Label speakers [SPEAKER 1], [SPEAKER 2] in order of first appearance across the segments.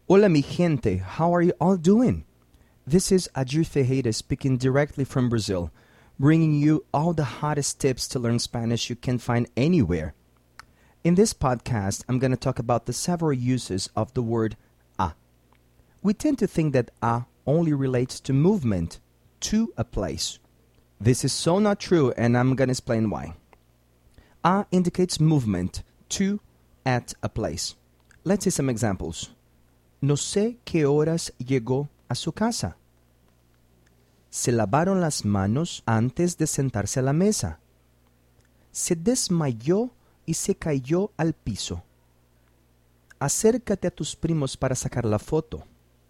[SPEAKER 1] Hola mi gente, how are you all doing? This is Adir Ferreira speaking directly from Brazil, bringing you all the hottest tips to learn Spanish you can find anywhere. In this podcast, I'm going to talk about the several uses of the word a. We tend to think that a only relates to movement, to a place. This is so not true, and I'm going to explain why. A indicates movement, to, at a place. Let's see some examples. No sé qué horas llegó a su casa. Se lavaron las manos antes de sentarse a la mesa. Se desmayó y se cayó al piso. Acércate a tus primos para sacar la foto.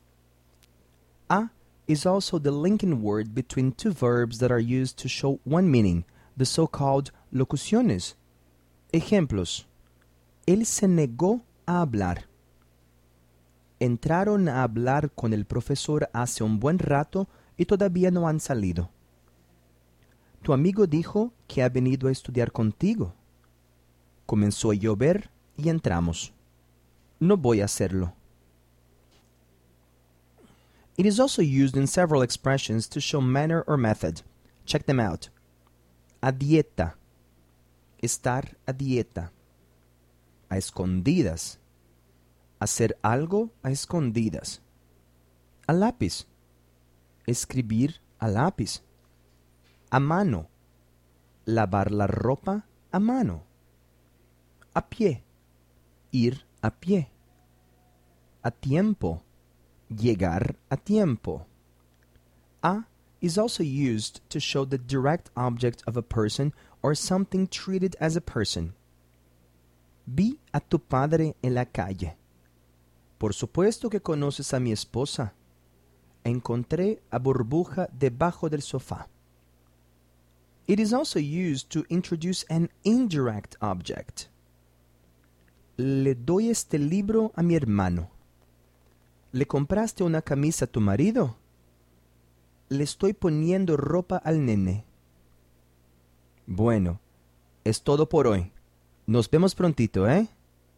[SPEAKER 1] A is also the linking word between two verbs that are used to show one meaning, the so-called locuciones. Ejemplos. Él se negó a hablar. Entraron a hablar con el profesor hace un buen rato y todavía no han salido. Tu amigo dijo que ha venido a estudiar contigo. Comenzó a llover y entramos. No voy a hacerlo. It is also used in several expressions to show manner or method. Check them out. A dieta. Estar a dieta. A escondidas. Hacer algo a escondidas. A lápiz. Escribir a lápiz. A mano. Lavar la ropa a mano. A pie. Ir a pie. A tiempo. Llegar a tiempo. A is also used to show the direct object of a person or something treated as a person. Vi a tu padre en la calle. Por supuesto que conoces a mi esposa. Encontré a Burbuja debajo del sofá. It is also used to introduce an indirect object. Le doy este libro a mi hermano. ¿Le compraste una camisa a tu marido? Le estoy poniendo ropa al nene. Bueno, es todo por hoy. Nos vemos prontito, ¿eh?